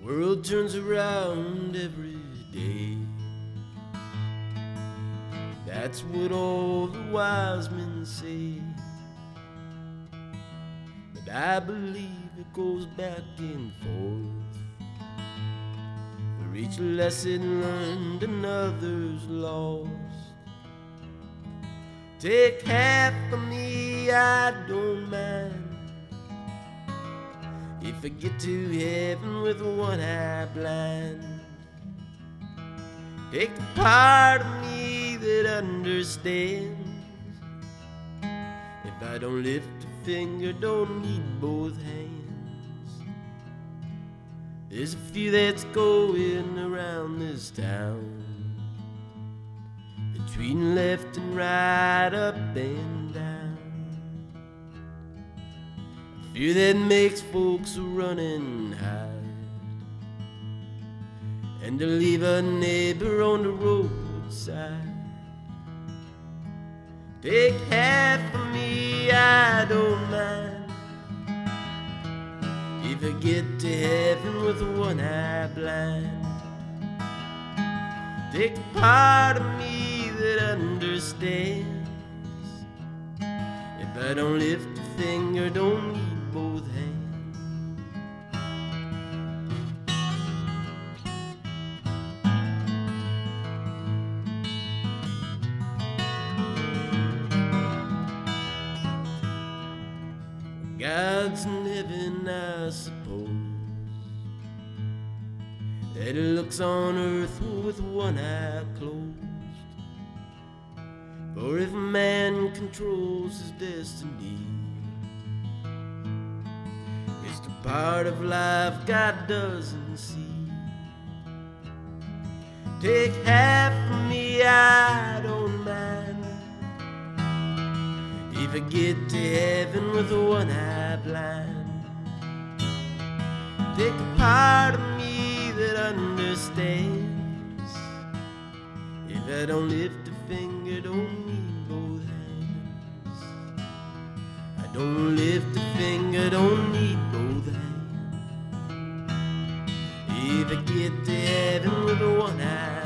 world turns around every day. That's what all the wise men say. But I believe it goes back and forth. For each lesson learned, another's lost. Take half of me, I don't mind. If I get to heaven with one eye blind, take the part of me that understands. If I don't lift a finger, don't need both hands. There's a few that's going around this town, between left and right, up and down. A few that makes folks run and hide, and to leave a neighbor on the roadside. Take half of me, I don't mind. If I get to heaven with one eye blind, take the part of me that understands. If I don't lift a finger, don't need both hands. God's in heaven, I suppose, that He looks on earth with one eye closed. For if man controls his destiny, it's the part of life God doesn't see. Take half of me, I don't mind. If I get to heaven with one eye blind, take a part of me that understands. If I don't lift a finger, don't need both hands. I don't lift a finger, don't need both hands. If I get to heaven with one eye